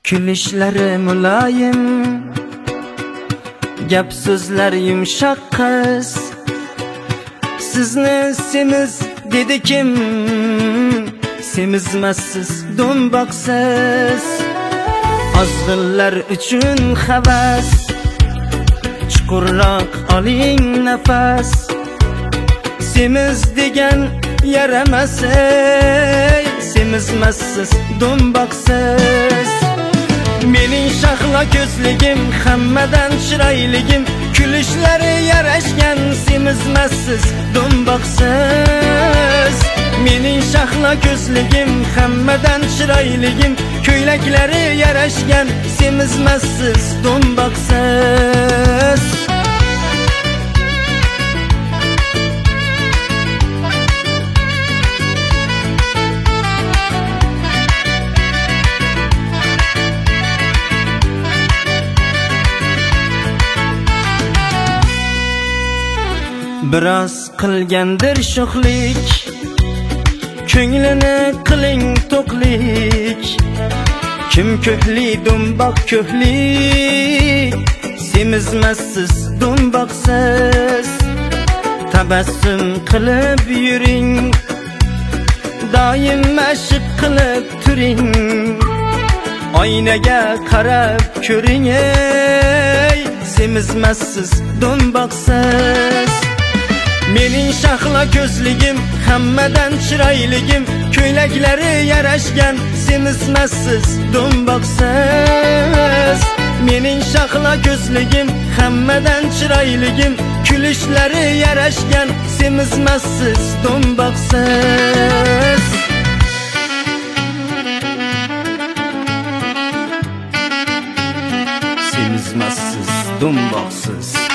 Gülüşleri mulayim, gap so'zlar yumshoq qiz. Sizni semiz dedi kim? Semizmassiz, do'mboqsiz. Azg'inlar uchun havas, chuqurroq oling nafas. Semiz degan yaramas, semizmassiz, do'mboqsiz. Mening shahlo ko'zligim, hammadan chiroyligim, kulishlari yarashgan, semizmassiz, do'mboqsiz. Mening shahlo ko'zligim, hammadan chiroyligim, ko'ylaklari yarashgan, semizmassiz, do'mboqsiz. Biroz qilgandir sho'xlik, ko'nglini qiling to'qlik. Kim ko'hli, do'mboq ko'hli, semizmassiz, do'mboqsiz. Tabassum qilib yuring, doim mashq qilib turing. Oynaga qarab ko'ring, semizmassiz, do'mboqsiz. Mening shahlo ko'zligim, hammadan chiroyligim, ko'ylaklari yarashgan, semizmassiz, do'mboqsiz. Mening shahlo ko'zligim, hammadan chiroyligim, kulishlari yarashgan, semizmassiz, do'mboqsiz. Semizmassiz, do'mboqsiz.